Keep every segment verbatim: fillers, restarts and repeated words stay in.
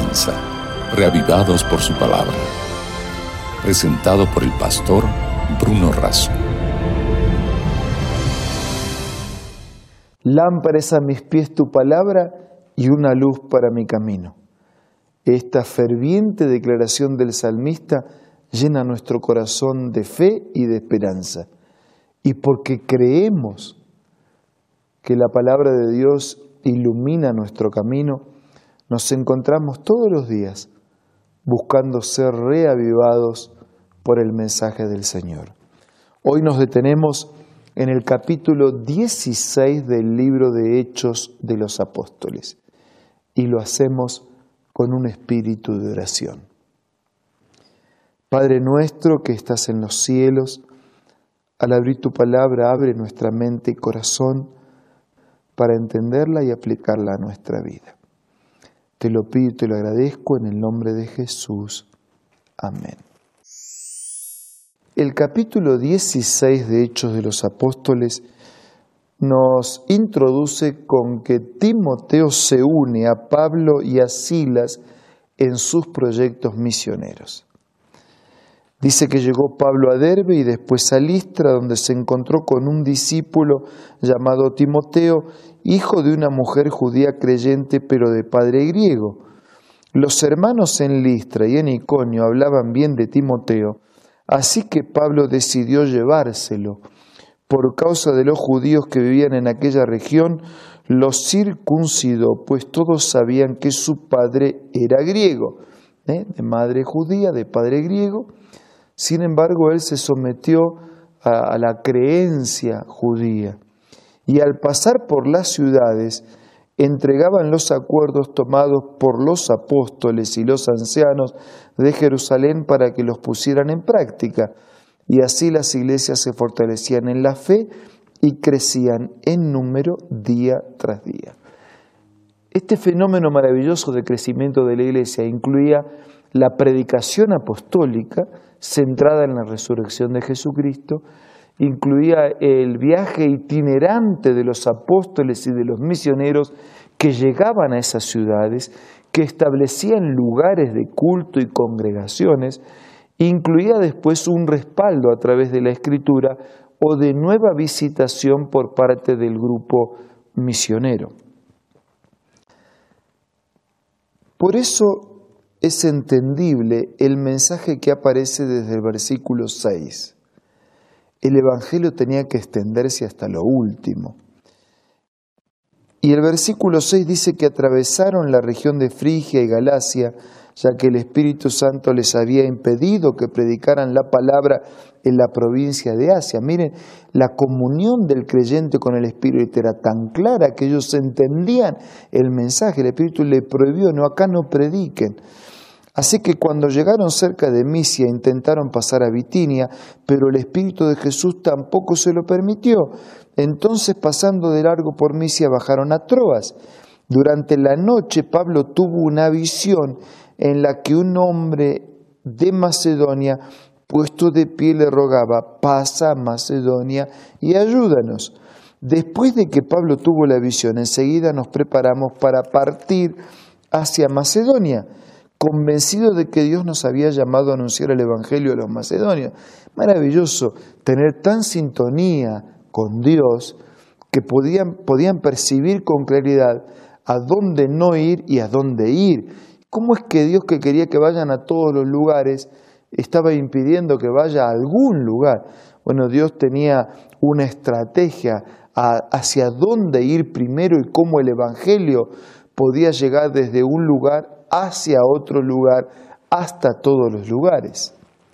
comienza, reavivados por su palabra. Presentado por el pastor Bruno Razo. Lámpara es a mis pies tu palabra y una luz para mi camino. Esta ferviente declaración del salmista llena nuestro corazón de fe y de esperanza. Y porque creemos que la palabra de Dios ilumina nuestro camino, nos encontramos todos los días buscando ser reavivados por el mensaje del Señor. Hoy nos detenemos en el capítulo dieciséis del libro de Hechos de los Apóstoles y lo hacemos con un espíritu de oración. Padre nuestro que estás en los cielos, al abrir tu palabra abre nuestra mente y corazón para entenderla y aplicarla a nuestra vida. Te lo pido y te lo agradezco en el nombre de Jesús. Amén. El capítulo dieciséis de Hechos de los Apóstoles nos introduce con que Timoteo se une a Pablo y a Silas en sus proyectos misioneros. Dice que llegó Pablo a Derbe y después a Listra, donde se encontró con un discípulo llamado Timoteo, hijo de una mujer judía creyente pero de padre griego. Los hermanos en Listra y en Iconio hablaban bien de Timoteo, así que Pablo decidió llevárselo. Por causa de los judíos que vivían en aquella región, los circuncidó, pues todos sabían que su padre era griego, ¿eh? de madre judía, de padre griego. Sin embargo, él se sometió a, a la creencia judía. Y al pasar por las ciudades, entregaban los acuerdos tomados por los apóstoles y los ancianos de Jerusalén para que los pusieran en práctica. Y así las iglesias se fortalecían en la fe y crecían en número día tras día. Este fenómeno maravilloso de crecimiento de la iglesia incluía la predicación apostólica centrada en la resurrección de Jesucristo, incluía el viaje itinerante de los apóstoles y de los misioneros que llegaban a esas ciudades, que establecían lugares de culto y congregaciones, incluía después un respaldo a través de la Escritura o de nueva visitación por parte del grupo misionero. Por eso es entendible el mensaje que aparece desde el versículo seis. El Evangelio tenía que extenderse hasta lo último. Y el versículo seis dice que atravesaron la región de Frigia y Galacia, ya que el Espíritu Santo les había impedido que predicaran la palabra en la provincia de Asia. Miren, la comunión del creyente con el Espíritu era tan clara que ellos entendían el mensaje. El Espíritu le prohibió, no, acá no prediquen. Así que cuando llegaron cerca de Misia intentaron pasar a Bitinia, pero el Espíritu de Jesús tampoco se lo permitió. Entonces, pasando de largo por Misia, bajaron a Troas. Durante la noche Pablo tuvo una visión en la que un hombre de Macedonia, puesto de pie, le rogaba: pasa a Macedonia y ayúdanos. Después de que Pablo tuvo la visión, enseguida nos preparamos para partir hacia Macedonia, convencido de que Dios nos había llamado a anunciar el Evangelio a los macedonios. Maravilloso tener tan sintonía con Dios que podían, podían percibir con claridad a dónde no ir y a dónde ir. ¿Cómo es que Dios, que quería que vayan a todos los lugares, estaba impidiendo que vaya a algún lugar? Bueno, Dios tenía una estrategia a, hacia dónde ir primero y cómo el Evangelio podía llegar desde un lugar hacia otro lugar, hasta todos los lugares.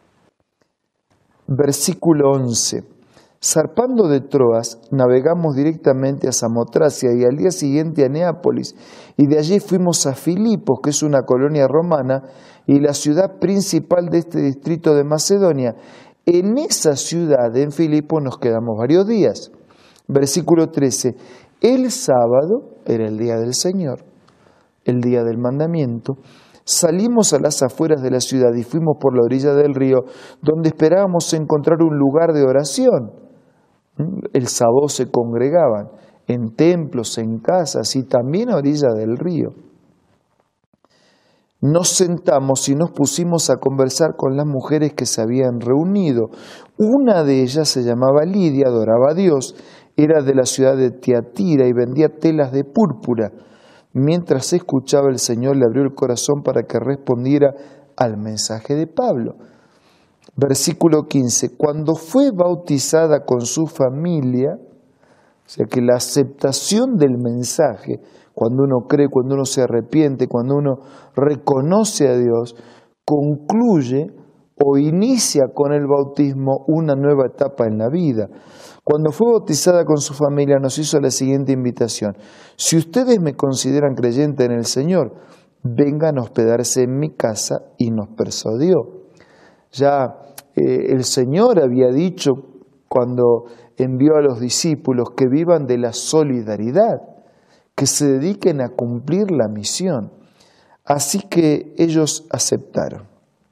Versículo once. Zarpando de Troas, navegamos directamente a Samotracia y al día siguiente a Neápolis, y de allí fuimos a Filipos, que es una colonia romana y la ciudad principal de este distrito de Macedonia. En esa ciudad, en Filipos, nos quedamos varios días. Versículo trece. El sábado era el día del Señor, el día del mandamiento. Salimos a las afueras de la ciudad y fuimos por la orilla del río, donde esperábamos encontrar un lugar de oración. El sábado se congregaban en templos, en casas y también a orilla del río. nos sentamos y nos pusimos a conversar con las mujeres que se habían reunido. Una de ellas se llamaba Lidia, adoraba a Dios, era de la ciudad de Tiatira y vendía telas de púrpura. Mientras escuchaba, el Señor le abrió el corazón para que respondiera al mensaje de Pablo. Versículo quince, cuando fue bautizada con su familia, o sea que la aceptación del mensaje, cuando uno cree, cuando uno se arrepiente, cuando uno reconoce a Dios, concluye o inicia con el bautismo una nueva etapa en la vida. Cuando fue bautizada con su familia nos hizo la siguiente invitación: si ustedes me consideran creyente en el Señor, vengan a hospedarse en mi casa, y nos persuadió. Ya eh, el Señor había dicho cuando envió a los discípulos que vivan de la solidaridad, que se dediquen a cumplir la misión. Así que ellos aceptaron.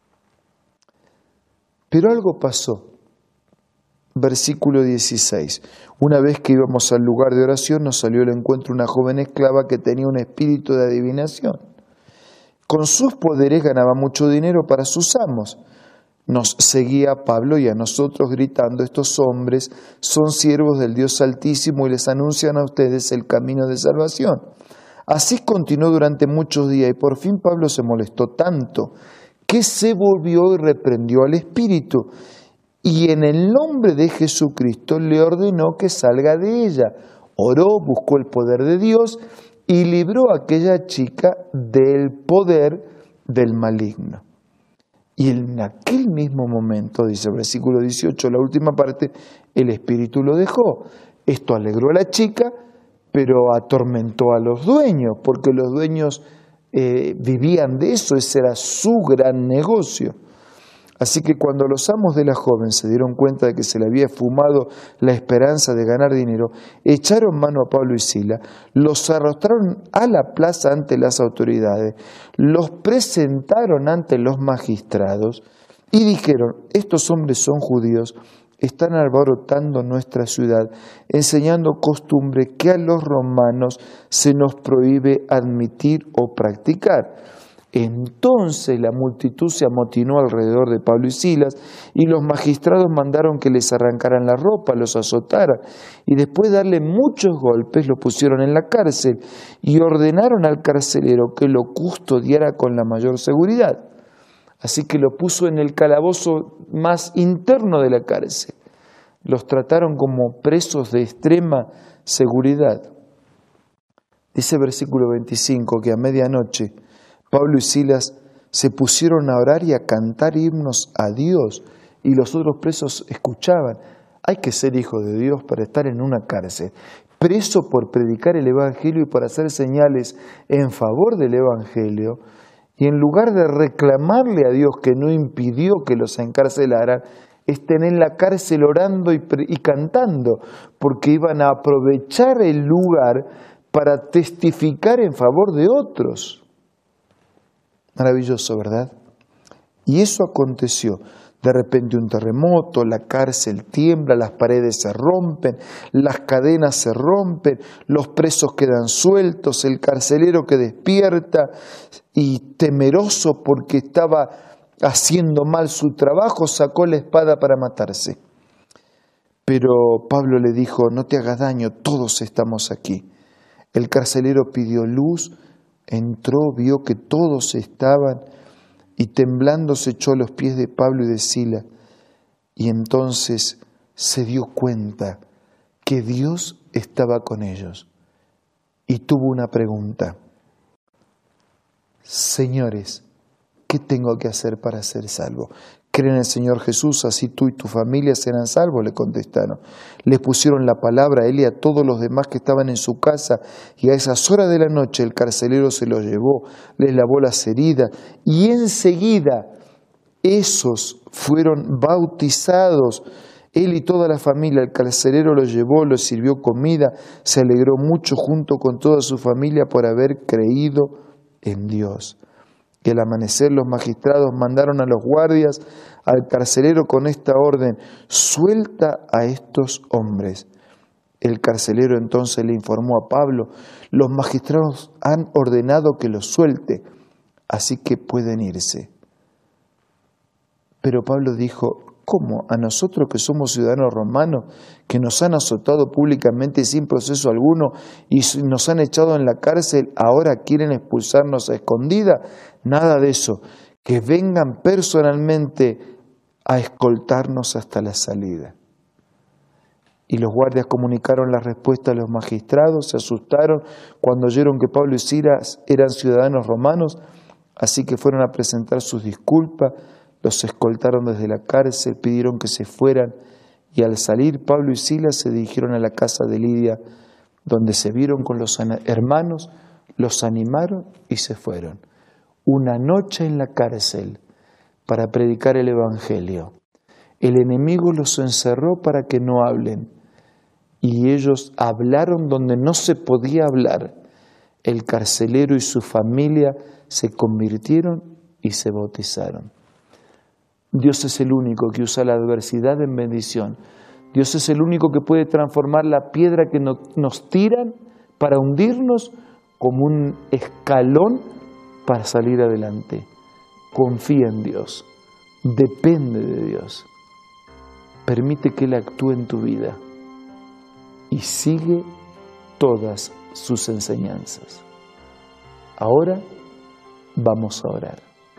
Pero algo pasó. Versículo dieciséis. Una vez que íbamos al lugar de oración, nos salió al encuentro una joven esclava que tenía un espíritu de adivinación. Con sus poderes ganaba mucho dinero para sus amos. Nos seguía a Pablo y a nosotros gritando: estos hombres son siervos del Dios Altísimo y les anuncian a ustedes el camino de salvación. Así continuó durante muchos días y por fin Pablo se molestó tanto que se volvió y reprendió al espíritu y en el nombre de Jesucristo le ordenó que salga de ella. Oró, buscó el poder de Dios y libró a aquella chica del poder del maligno. Y en aquel mismo momento, dice el versículo dieciocho, la última parte, el espíritu lo dejó. Esto alegró a la chica, pero atormentó a los dueños, porque los dueños eh, vivían de eso, ese era su gran negocio. Así que cuando los amos de la joven se dieron cuenta de que se le había fumado la esperanza de ganar dinero, echaron mano a Pablo y Silas, los arrostraron a la plaza ante las autoridades, los presentaron ante los magistrados y dijeron: estos hombres son judíos, están alborotando nuestra ciudad, enseñando costumbre que a los romanos se nos prohíbe admitir o practicar. Entonces la multitud se amotinó alrededor de Pablo y Silas, y los magistrados mandaron que les arrancaran la ropa, los azotaran, y después de darle muchos golpes los pusieron en la cárcel, y ordenaron al carcelero que lo custodiara con la mayor seguridad. Así que lo puso en el calabozo más interno de la cárcel. Los trataron como presos de extrema seguridad. Dice versículo veinticinco que a medianoche Pablo y Silas se pusieron a orar y a cantar himnos a Dios, y los otros presos escuchaban. Hay que ser hijo de Dios para estar en una cárcel, preso por predicar el Evangelio y por hacer señales en favor del Evangelio, y en lugar de reclamarle a Dios que no impidió que los encarcelaran, estén en la cárcel orando y, y cantando, porque iban a aprovechar el lugar para testificar en favor de otros. Maravilloso, ¿verdad? Y eso aconteció. De repente un terremoto, la cárcel tiembla, las paredes se rompen, las cadenas se rompen, los presos quedan sueltos, el carcelero que despierta y temeroso porque estaba haciendo mal su trabajo, sacó la espada para matarse. Pero Pablo le dijo: no te hagas daño, todos estamos aquí. El carcelero pidió luz, entró, vio que todos estaban y temblando se echó a los pies de Pablo y de Silas, y entonces se dio cuenta que Dios estaba con ellos y tuvo una pregunta: señores, ¿qué tengo que hacer para ser salvo? Creen en el Señor Jesús, así tú y tu familia serán salvos, le contestaron. Les pusieron la palabra a él y a todos los demás que estaban en su casa, y a esas horas de la noche el carcelero se los llevó, les lavó las heridas, y enseguida esos fueron bautizados. Él y toda la familia, el carcelero los llevó, los sirvió comida, se alegró mucho junto con toda su familia por haber creído en Dios. Y al amanecer los magistrados mandaron a los guardias al carcelero con esta orden: suelta a estos hombres. El carcelero entonces le informó a Pablo: los magistrados han ordenado que los suelte. así que pueden irse. Pero Pablo dijo, ¿cómo? ¿A nosotros que somos ciudadanos romanos, que nos han azotado públicamente sin proceso alguno y nos han echado en la cárcel, ahora quieren expulsarnos a escondida? Nada de eso. Que vengan personalmente a escoltarnos hasta la salida. Y los guardias comunicaron la respuesta a los magistrados, se asustaron cuando oyeron que Pablo y Silas eran ciudadanos romanos, así que fueron a presentar sus disculpas. Los escoltaron desde la cárcel, pidieron que se fueran, y al salir Pablo y Silas se dirigieron a la casa de Lidia, donde se vieron con los hermanos, los animaron y se fueron. Una noche en la cárcel para predicar el Evangelio. El enemigo los encerró para que no hablen, y ellos hablaron donde no se podía hablar. El carcelero y su familia se convirtieron y se bautizaron. Dios es el único que usa la adversidad en bendición. Dios es el único que puede transformar la piedra que nos tiran para hundirnos como un escalón para salir adelante. Confía en Dios. Depende de Dios. Permite que Él actúe en tu vida y sigue todas sus enseñanzas. Ahora vamos a orar.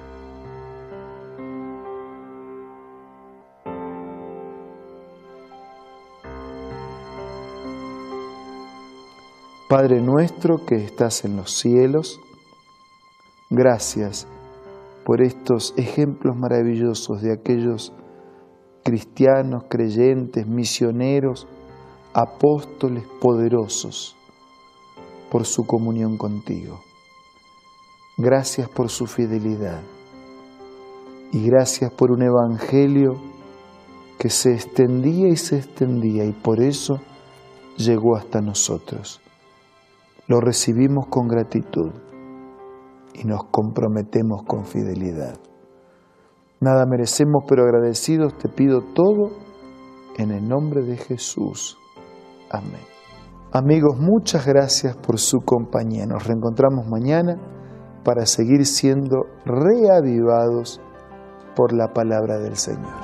Padre nuestro que estás en los cielos, gracias por estos ejemplos maravillosos de aquellos cristianos, creyentes, misioneros, apóstoles poderosos, por su comunión contigo. Gracias por su fidelidad y gracias por un evangelio que se extendía y se extendía y por eso llegó hasta nosotros. Lo recibimos con gratitud y nos comprometemos con fidelidad. Nada merecemos, pero agradecidos te pido todo en el nombre de Jesús. Amén. Amigos, muchas gracias por su compañía. Nos reencontramos mañana para seguir siendo reavivados por la palabra del Señor.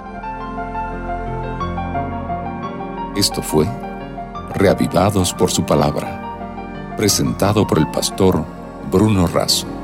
Esto fue Reavivados por su palabra, presentado por el pastor Bruno Razo.